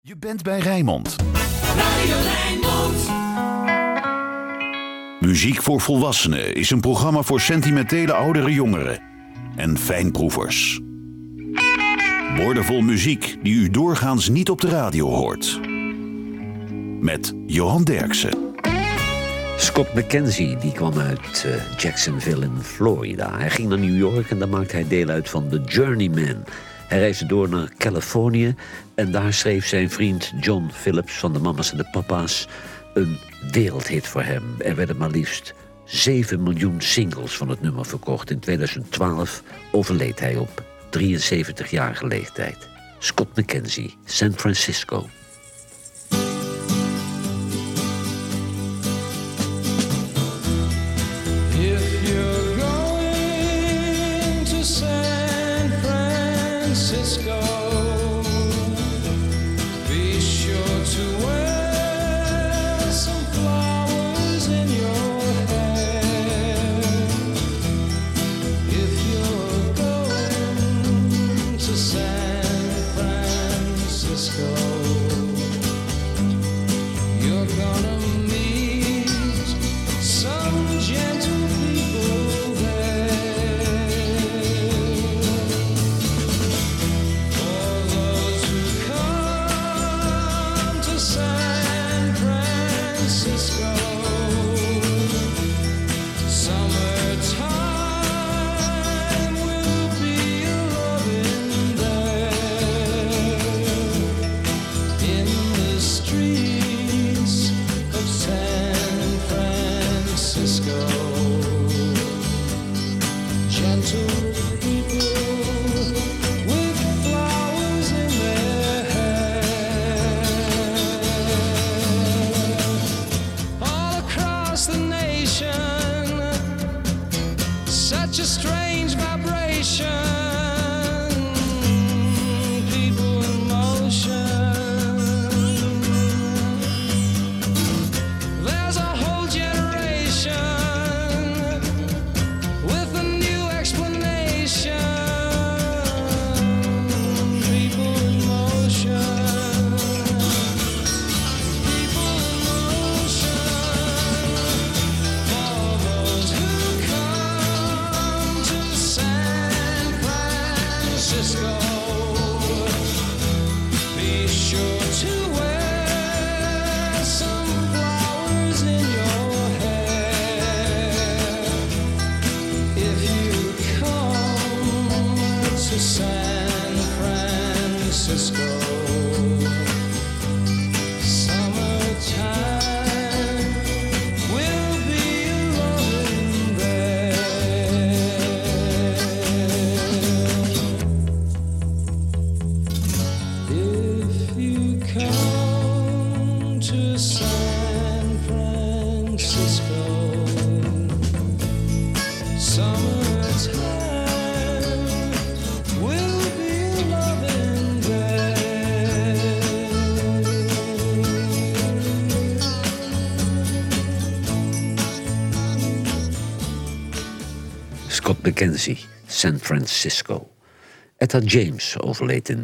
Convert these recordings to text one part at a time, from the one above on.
Je bent bij Rijnmond. Radio Rijnmond. Muziek voor Volwassenen is een programma voor sentimentele oudere jongeren en fijnproevers. Woordenvol muziek die u doorgaans niet op de radio hoort. Met Johan Derksen. Scott McKenzie die kwam uit Jacksonville in Florida. Hij ging naar New York en daar maakte hij deel uit van The Journeyman. Hij reisde door naar Californië en daar schreef zijn vriend John Phillips van de Mama's en de Papa's een wereldhit voor hem. Er werden maar liefst 7 miljoen singles van het nummer verkocht. In 2012 overleed hij op 73-jarige leeftijd. Scott McKenzie, San Francisco. Scott McKenzie, San Francisco. Etta James overleed in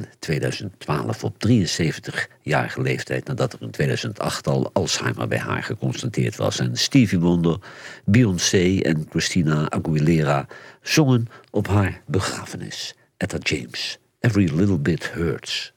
2012 op 73-jarige leeftijd nadat er in 2008 al Alzheimer bij haar geconstateerd was. En Stevie Wonder, Beyoncé en Christina Aguilera zongen op haar begrafenis. Etta James, Every Little Bit Hurts.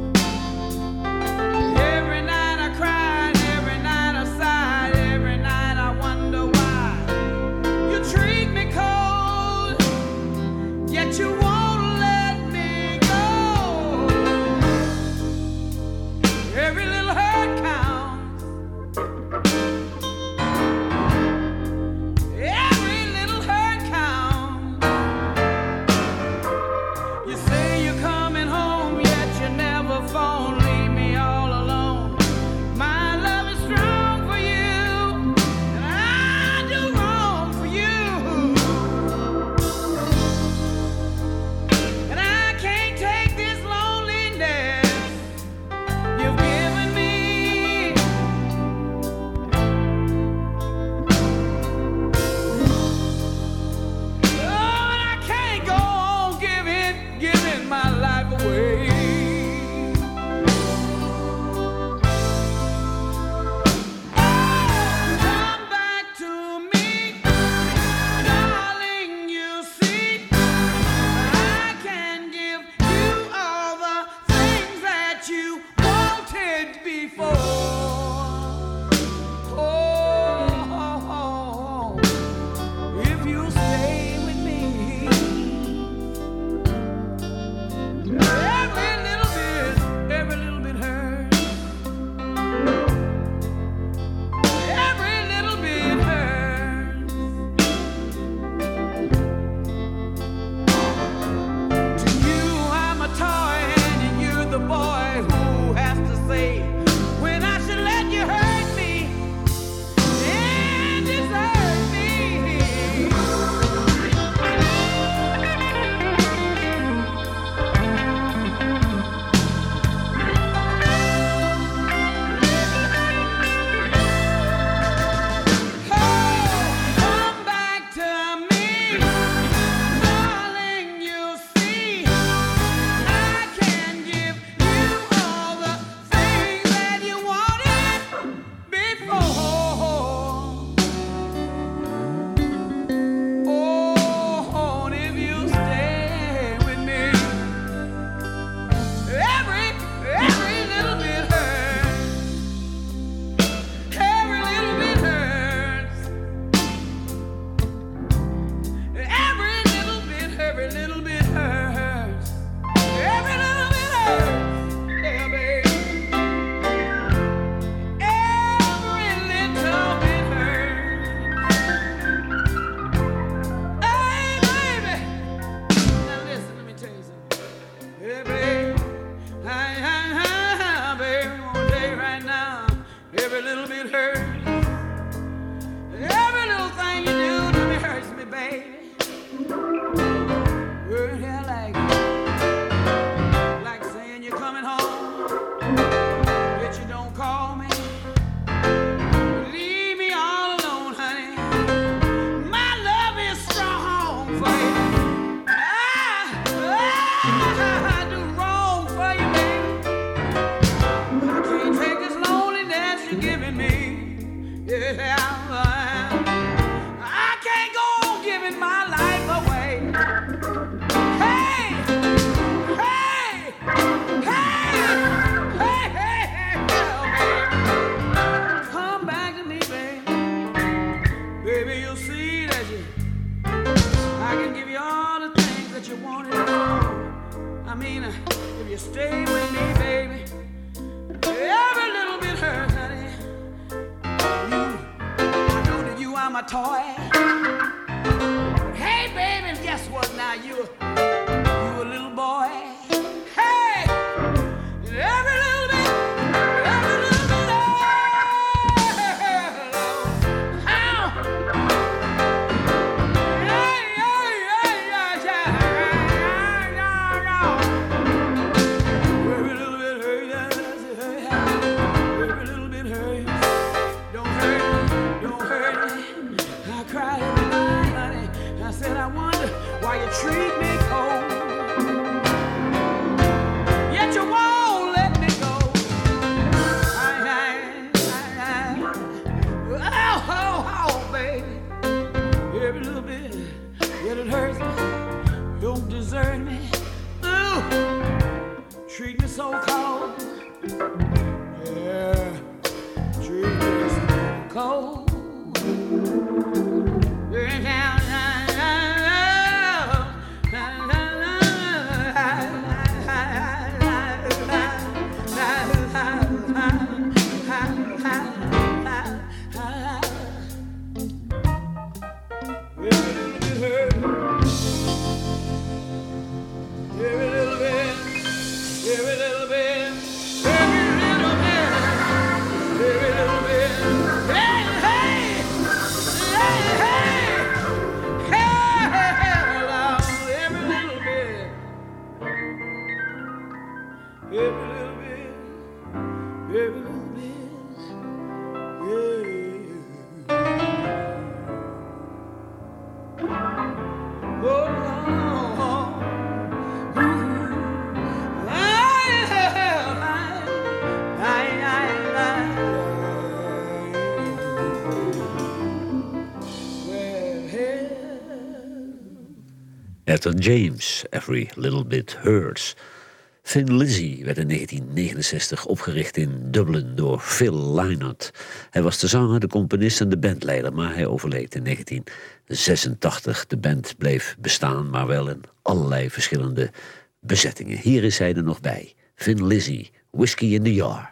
Every night I cried, every night I sighed, every night Baby, you'll see that I can give you all the things that you wanted. I mean, if you stay with me, baby, every little bit hurts, honey. I know that you are my toy. Hey, baby, guess what now? You a little boy. Hey, every little bit. Why you treat me cold, yet you won't let me go. Oh, baby, every little bit, yet it hurts me. Don't desert me. Ooh, treat me so cold. Yeah, treat me so cold. Etta James, Every Little Bit Hurts. Thin Lizzy werd in 1969 opgericht in Dublin door Phil Lynott. Hij was de zanger, de componist en de bandleider, maar hij overleed in 1986. De band bleef bestaan, maar wel in allerlei verschillende bezettingen. Hier is hij er nog bij. Thin Lizzy, Whiskey in the Jar.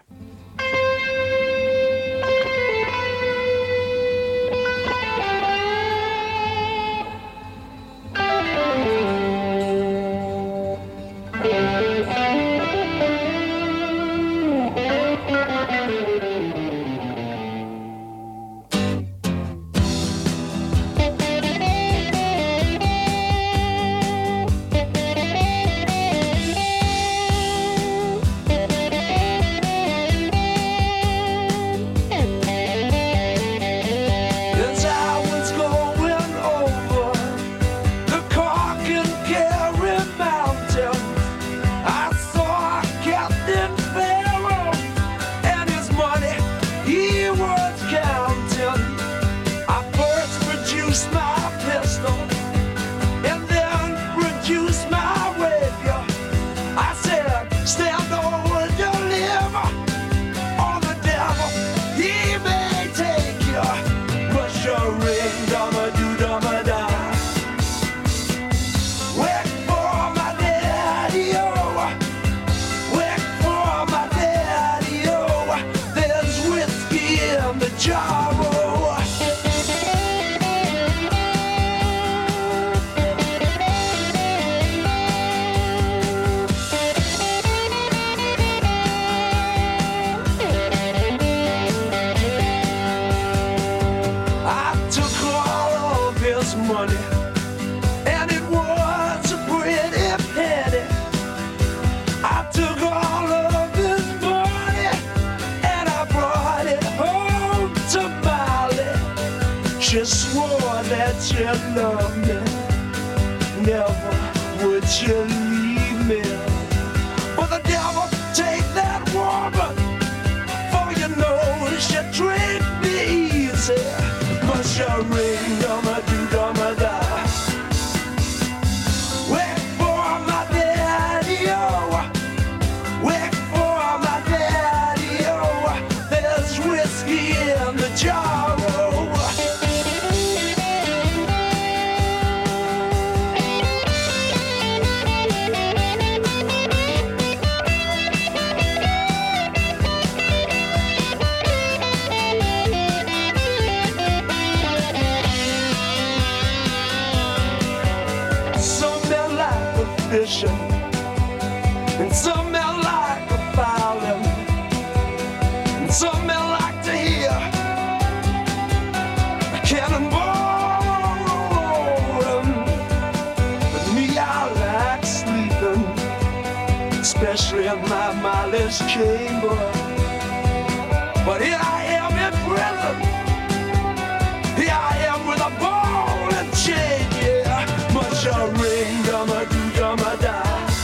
Whiskey in the jar. suspicion, and some men like a violin, and some men like to hear a cannonball rolling. But me, I like sleeping, especially in my mindless chamber. But here I am in prison, here I am with a ball and chain, yeah. Much a ring, dumma do, dumma da.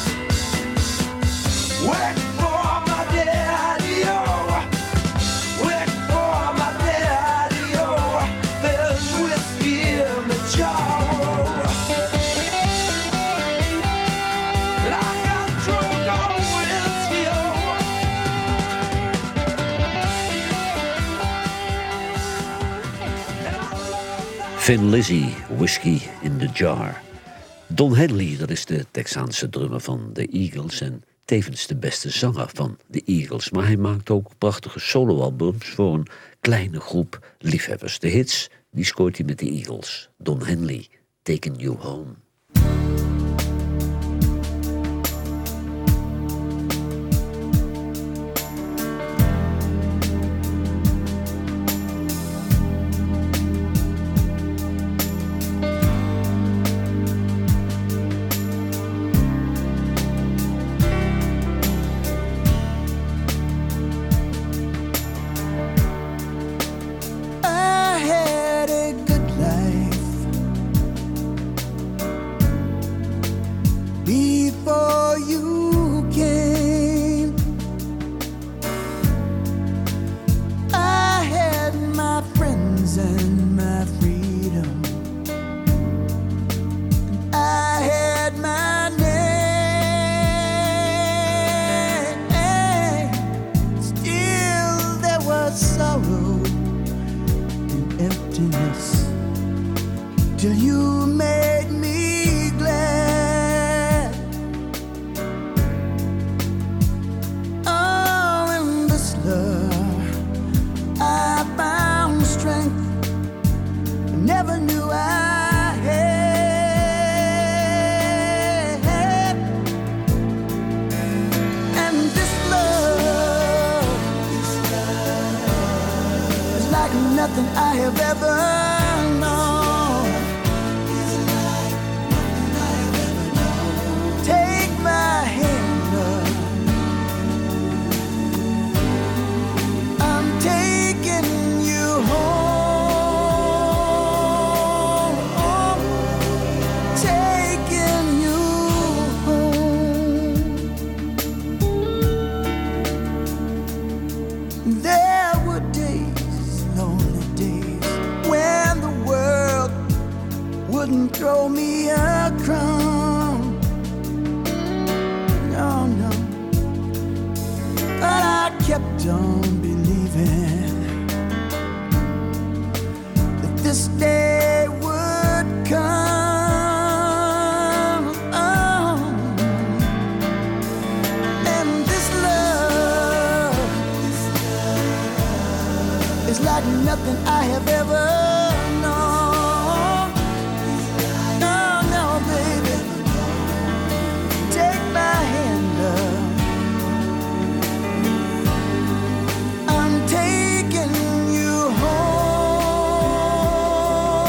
Wait for my daddy-o, wait for my daddy-o. There's whiskey in the jar, and I got drunk on whiskey-o. Thin Lizzy, Whiskey in the Jar. Don Henley, dat is de Texaanse drummer van de Eagles en tevens de beste zanger van de Eagles. Maar hij maakt ook prachtige soloalbums voor een kleine groep liefhebbers. De hits, die scoort hij met de Eagles. Don Henley, Taking You Home. I had a good life before you came. I had my friends and my freedom. I had my name. Still there was sorrow and emptiness till you made me glad. Oh, in this love I found strength I never knew I had. And this love is like nothing I have ever known. Take my hand, love. I'm taking you home. Taking you home. There were days, lonely days, when the world wouldn't throw me a crumb. No, no. But I kept on believing that this day would come. Oh. And this love is like nothing I have ever known. No, no, baby. Take my hand, love. I'm taking you home.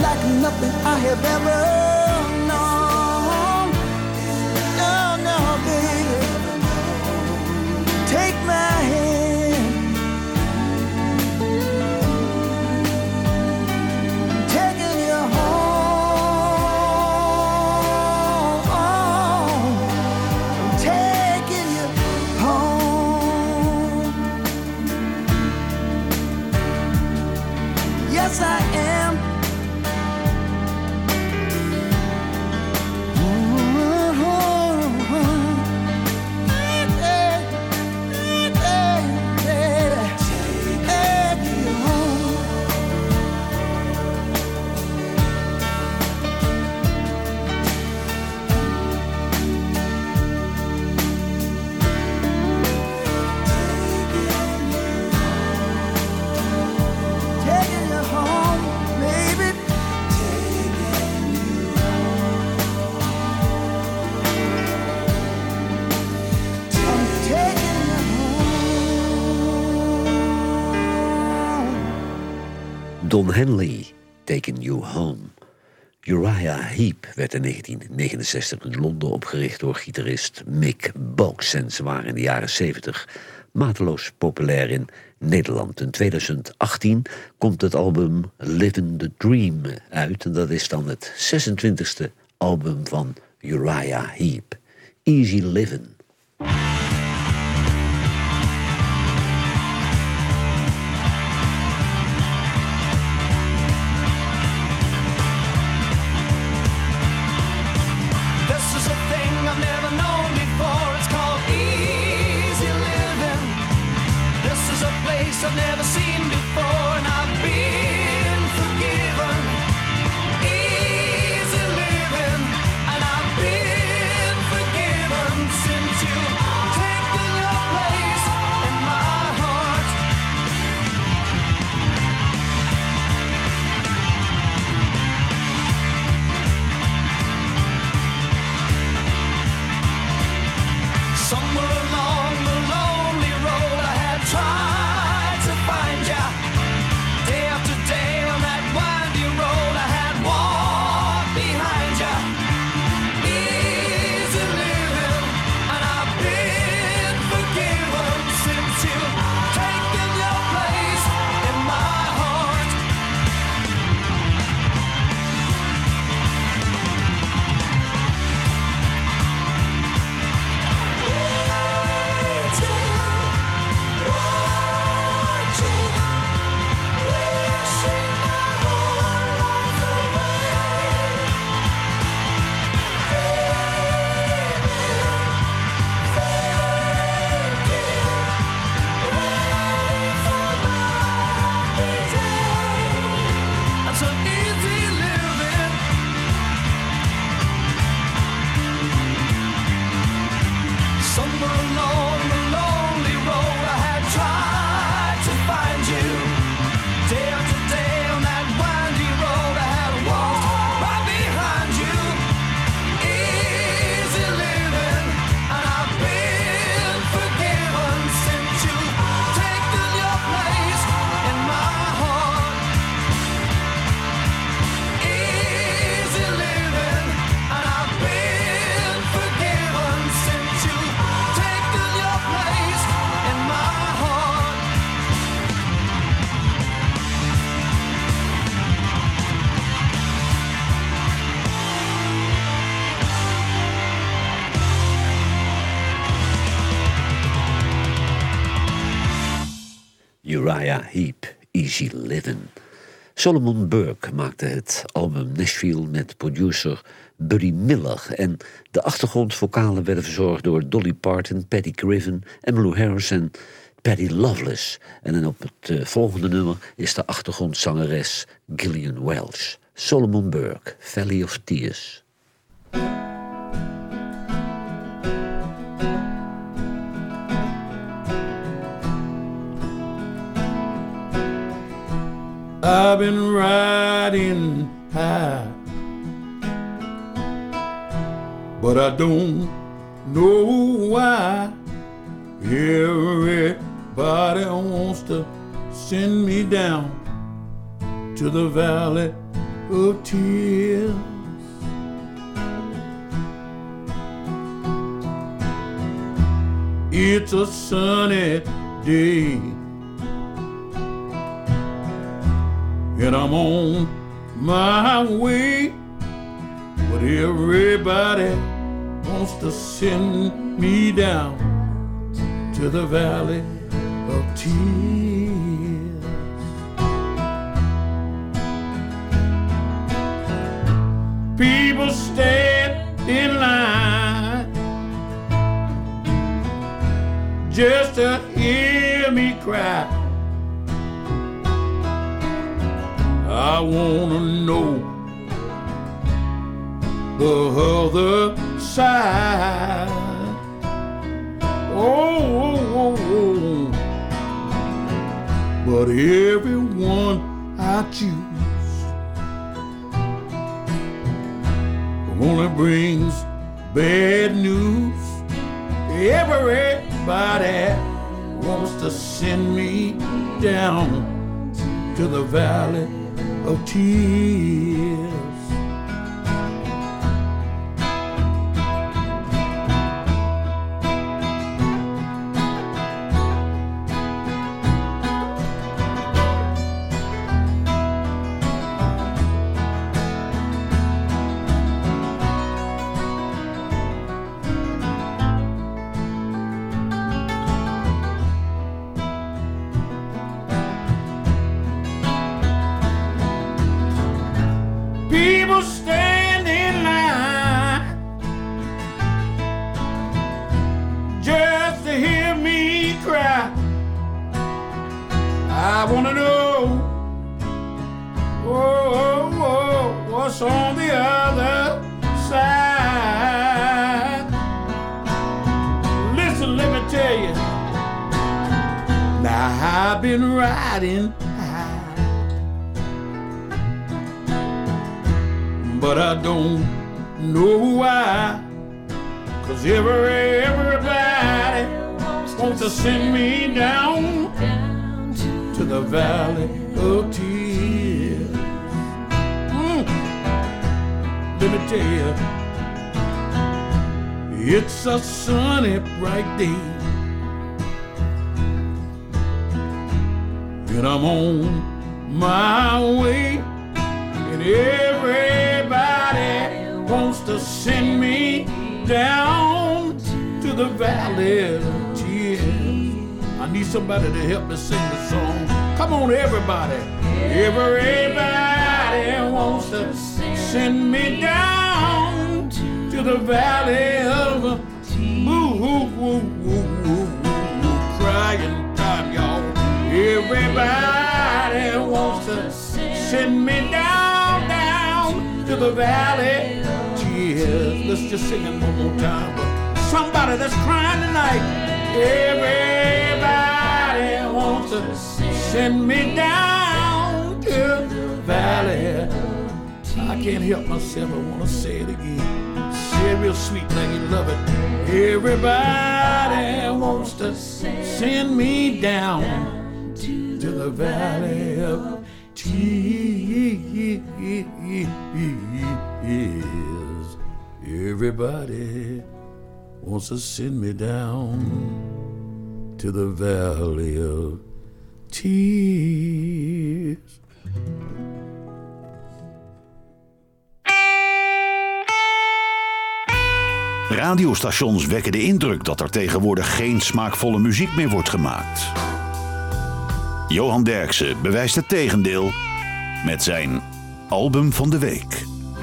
like nothing I have ever known. No, no, baby. Take my hand. I'm taking you home. I'm taking you home. Yes, I am. Taking you home, baby. I'm taking you home. Don Henley, Taking You Home. Uriah Heep werd in 1969 in Londen opgericht door gitarist Mick Box. En ze waren in de jaren 70 mateloos populair in Nederland. In 2018 komt het album Living the Dream uit. En dat is dan het 26e album van Uriah Heep. Easy Livin'. This is a thing I've never known before. It's called easy living. This is a place I've never seen before, and I've been forgiven. Easy living, and I've been forgiven since you've taken your place in my heart. Somewhere along the lonely road I had tried to find ya. Day after day on that windy road I had walked behind ya. Easy living, and I've been forgiven since you've taken your place in my heart. That's an easy living. Somewhere along the lonely road I had tried to find you. Day after day on that windy road I had walked right behind you. Easy living, and I've been forgiven since you've taken your place in my heart. Easy living, and I've been forgiven since you've taken your place in my heart. Uriah Heep, Easy Livin'. Solomon Burke maakte het album Nashville met producer Buddy Miller. En de achtergrondvokalen werden verzorgd door Dolly Parton, Patty Griffin, Emmylou Harris en Patty Loveless. En op het volgende nummer is de achtergrondzangeres Gillian Welch. Solomon Burke, Valley of Tears. I've been riding high, but I don't know why. Everybody wants to send me down to the valley of tears. It's a sunny day, and I'm on my way, but everybody wants to send me down to the valley of tears. People stand in line just to hear me cry. I wanna know the other side. Oh, but everyone I choose only brings bad news. Everybody wants to send me down to the valley of tears. People stand in line just to hear me cry. I wanna know, what's on the other side. Listen, let me tell you. Now I've been riding high, but I don't know why. 'Cause everybody wants to send me down to the valley of tears. Let me tell you, it's a sunny, bright day, and I'm on my way, and everybody wants to send me down to the valley of tears. I need somebody to help me sing the song. Come on, everybody. Everybody wants to send me down to the valley of crying time, y'all. Everybody wants to send me down to the valley of tears. Let's just sing it one more time. Somebody that's crying tonight. Everybody wants to send me down to the valley. I can't help myself, I want to say it again. Say it real sweet like you love it. Everybody wants to send me down to the valley of tears. Everybody wants to send me down to the valley of tears. Radiostations wekken de indruk dat er tegenwoordig geen smaakvolle muziek meer wordt gemaakt. Johan Derksen bewijst het tegendeel met zijn album van de week.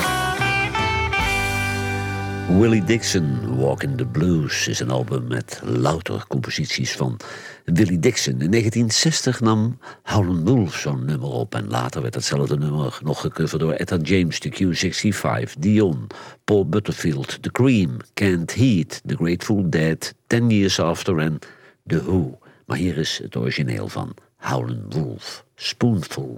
Willie Dixon, Walking the Blues, is een album met louter composities van Willie Dixon. In 1960 nam Howlin' Wolf zo'n nummer op en later werd hetzelfde nummer nog gecoverd door Etta James, de Q65, Dion, Paul Butterfield, The Cream, Canned Heat, The Grateful Dead, 10 Years After en The Who. Maar hier is het origineel van Howlin' Wolf, Spoonful.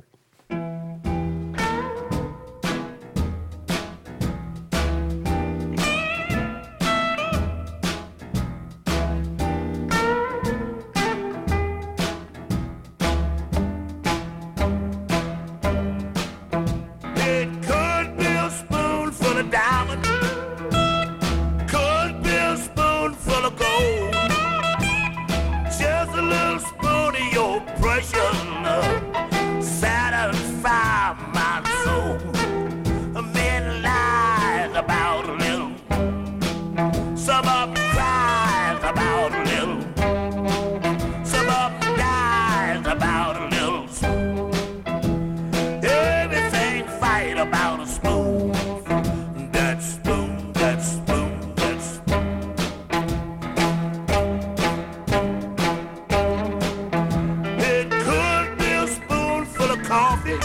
about my soul. Men lies about a little. Some of them cries about a little. Some of them dies about a little. Everything fight about a spoon. That spoon, that spoon, that spoon. It could be a spoonful of coffee.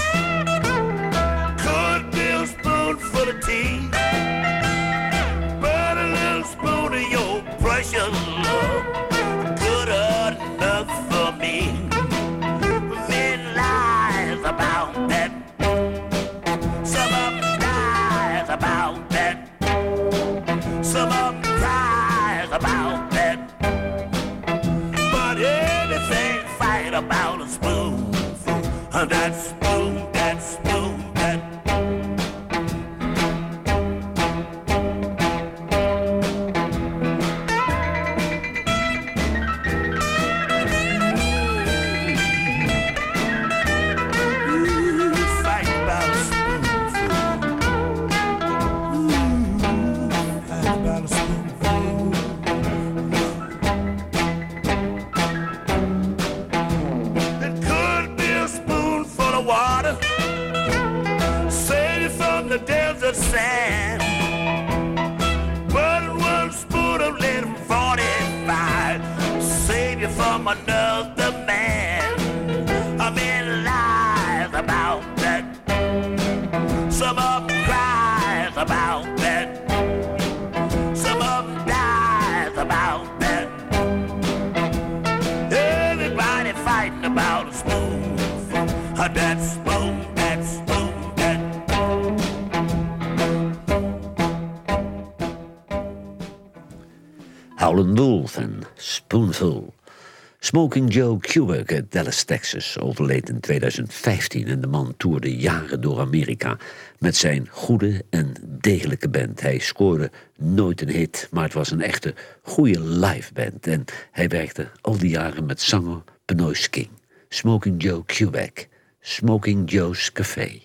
Could be a spoonful of tea. But a little spoon of your precious love, good enough for me. Men lies about that. Some of them dies about that. Some of them cries about that. But everything fight about a spoon. That spoon, that spoon, that. Fight about a spoonful. Fight about a spoonful. It could be a spoonful of water, save you from the desert sand. But one spoon of little 45, save you from another man. I mean lies about that. Some of them cries about that. Some of them dies about that. Everybody fighting about a spoon. That spoon, that spoon, that. Howlin' Wolf en Spoonful. Smoking Joe Kubek uit Dallas, Texas, overleed in 2015 en de man toerde jaren door Amerika met zijn goede en degelijke band. Hij scoorde nooit een hit, maar het was een echte goede live band en hij werkte al die jaren met zanger Benoist King. Smoking Joe Kubek, Smoking Joe's Café.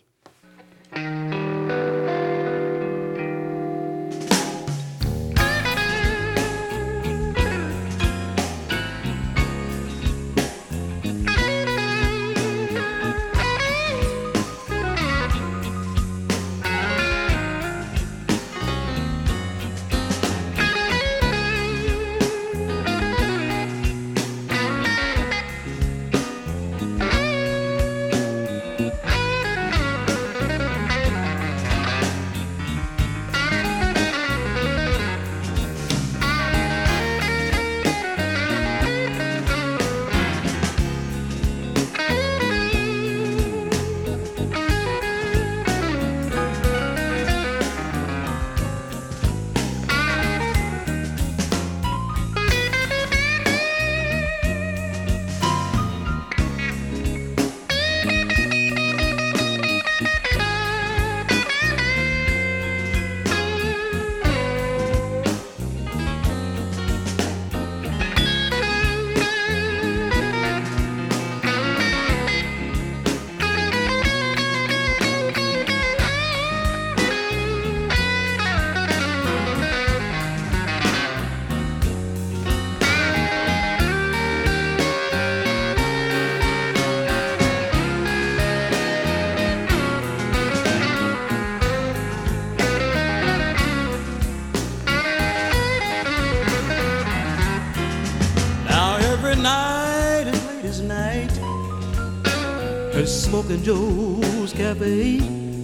Smoking Joe's Cafe,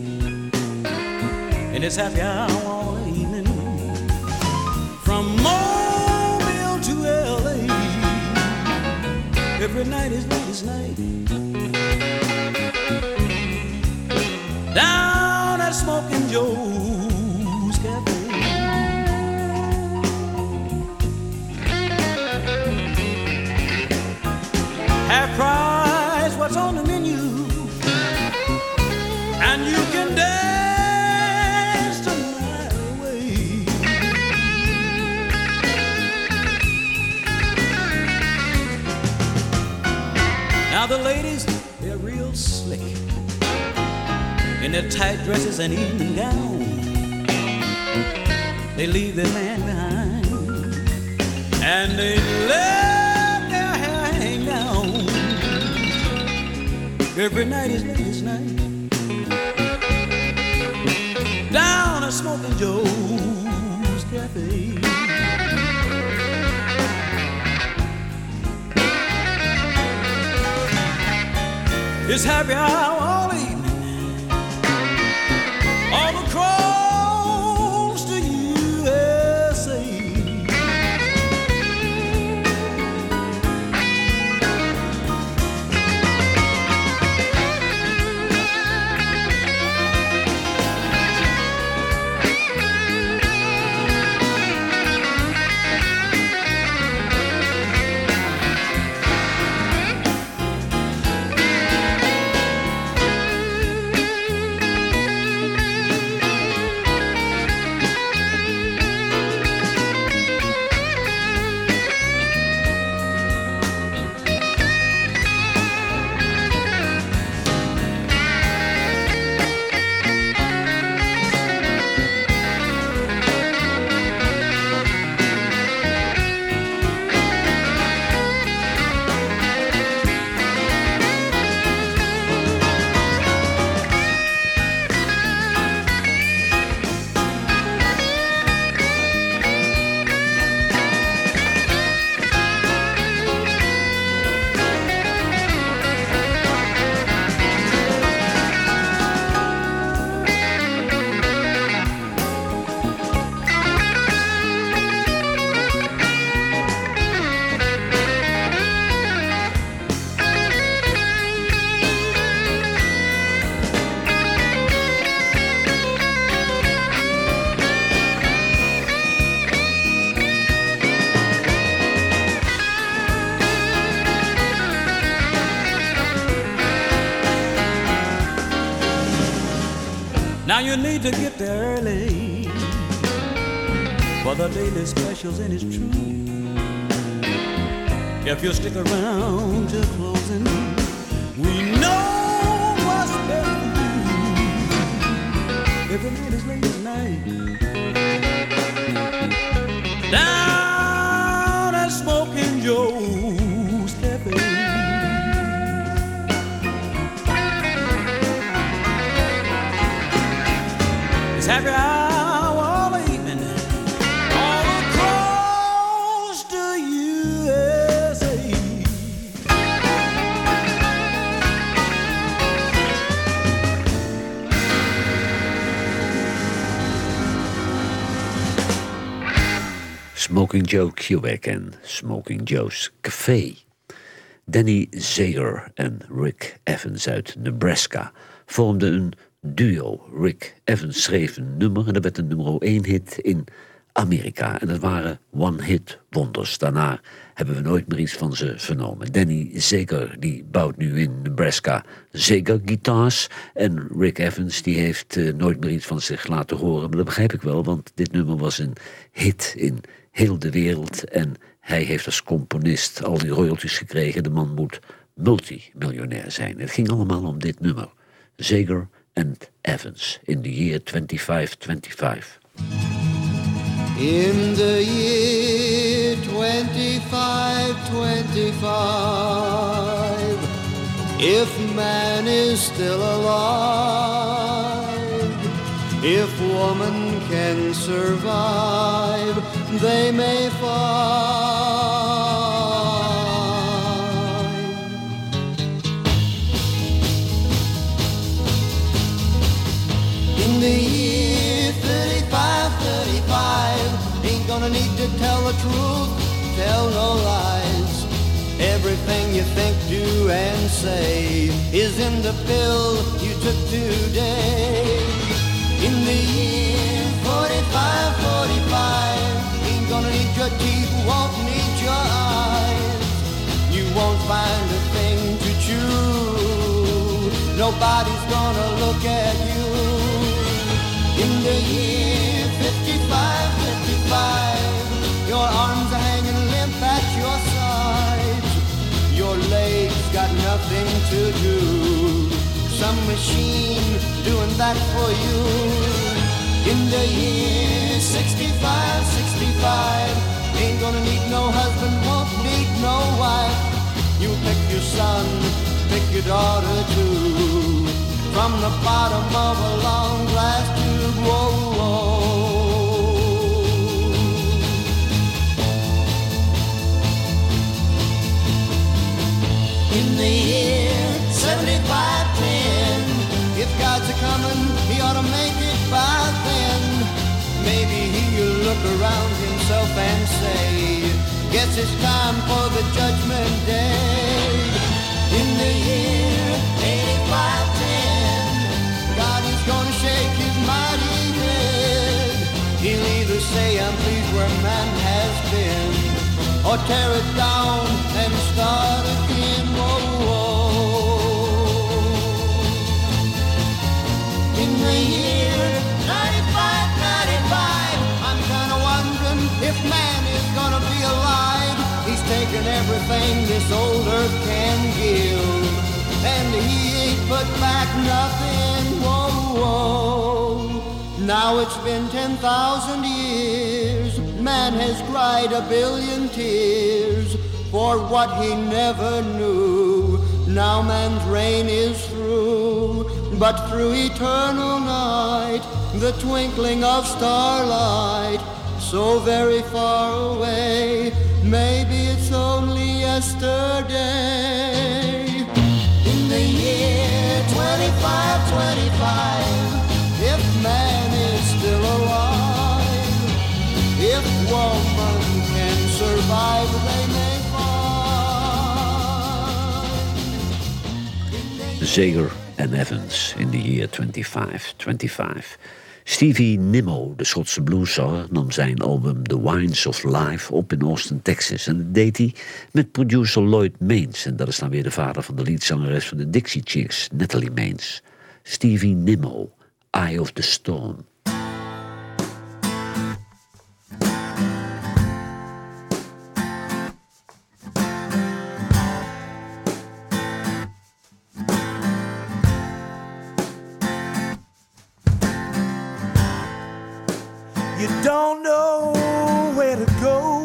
and it's happy hour all evening from Mobile to LA. Every night is ladies' night down at Smoking Joe's Cafe. Half price, what's on the menu? And you can dance the night away. Now the ladies, they're real slick. in their tight dresses and evening gown. They leave their man behind, and they let their hair hang down. Every night is ladies' night, down at Smoking Joe's Cafe. It's happy hour all evening, all across the USA. Now you need to get there early for the daily specials, and it's true. If you stick around till closing, we know what's best for you. Every night is ladies' night, down at Smoking Joe's Cafe. It's happy hour all evening, all across the USA. Smoking Joe Kubek en Smoking Joe's Café. Danny Zager en Rick Evans uit Nebraska vormden een duo. Rick Evans schreef een nummer en dat werd een nummer 1 hit in Amerika. En dat waren one-hit wonders. Daarna hebben we nooit meer iets van ze vernomen. Danny Zager die bouwt nu in Nebraska Zager Guitars. En Rick Evans die heeft nooit meer iets van zich laten horen. Maar dat begrijp ik wel, want dit nummer was een hit in heel de wereld. En hij heeft als componist al die royalties gekregen. De man moet multimiljonair zijn. Het ging allemaal om dit nummer. Zager and Evans in the year 2525. In the year 2525, if man is still alive, if woman can survive, they may find. In the year 35, ain't gonna need to tell the truth, tell no lies. Everything you think, do, and say is in the pill you took today. In the year 45, ain't gonna need your teeth, won't need your eyes. You won't find a thing to chew, nobody's gonna look at you. In the year 55, your arms are hanging limp at your sides. Your legs got nothing to do. Some machine doing back for you. In the year 65, 65, ain't gonna need no husband, won't need no wife. You pick your son, pick your daughter too, from the bottom of a long glass tube. Whoa, whoa. In the year 7510, if God's a-comin', he ought to make it by then. Maybe he'll look around himself and say, guess it's time for the judgment day. In the year 8510, God is gonna shake his mighty head. He'll either say, I'm pleased where man has been, or tear it down and start again. Whoa, whoa. In the year 95, I'm kinda wondering if man is gonna be alive. He's taken everything this old earth can give, and he ain't put back nothing. Whoa, whoa. Now it's been 10,000 years. Man has cried a billion tears for what he never knew. Now man's reign is through, but through eternal night, the twinkling of starlight, so very far away, maybe it's only yesterday. In the year 2525, if man is still alive, if woman can survive, they may find. Zager en Evans in the year 2525. Stevie Nimmo, de Schotse blueszanger, nam zijn album The Wines of Life op in Austin, Texas. En dat deed hij met producer Lloyd Maines. En dat is dan weer de vader van de leadzangeres van de Dixie Chicks, Natalie Maines. Stevie Nimmo, Eye of the Storm. You don't know where to go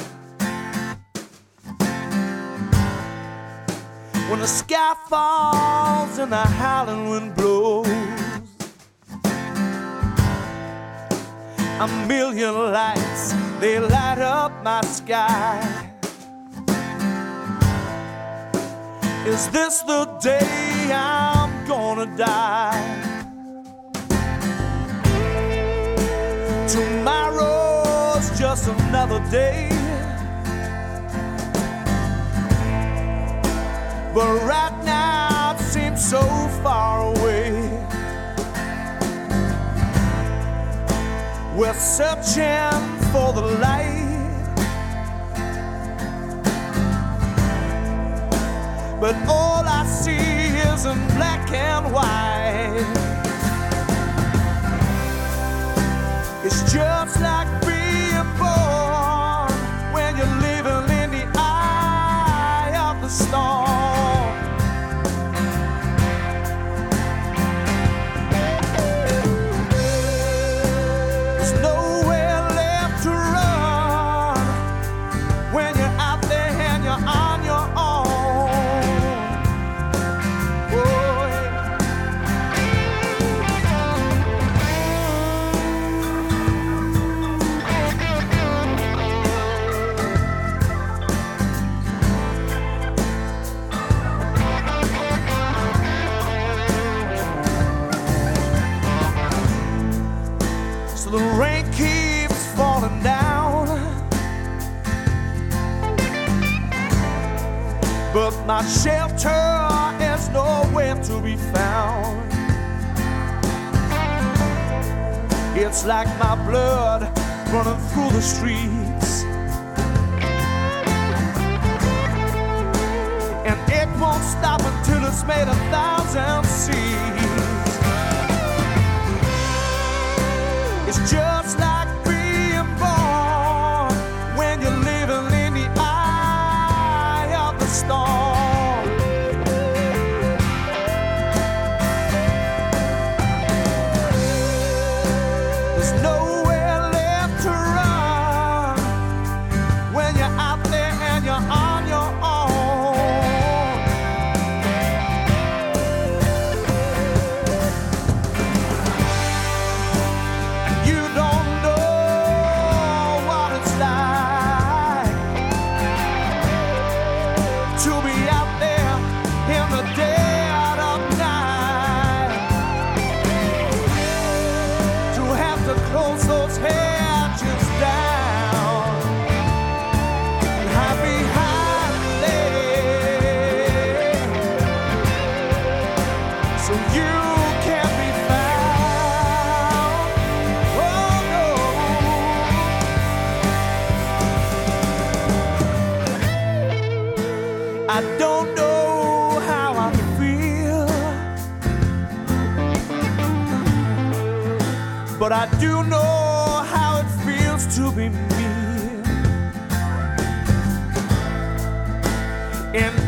when the sky falls and the howling wind blows. A million lights, they light up my sky. Is this the day I'm gonna die? Tomorrow's just another day, but right now it seems so far away. We're searching for the light, but all I see is in black and white. It's just like being born when you're living in the eye of the storm. There's nowhere left to run when you're out there and you're on your own. Oh, yeah. The rain keeps falling down, but my shelter is nowhere to be found. It's like my blood running through the streets, and it won't stop until it's made 1,000 seas. It's just like being born when you're living in the eye of the storm. but I do know how it feels to be me. In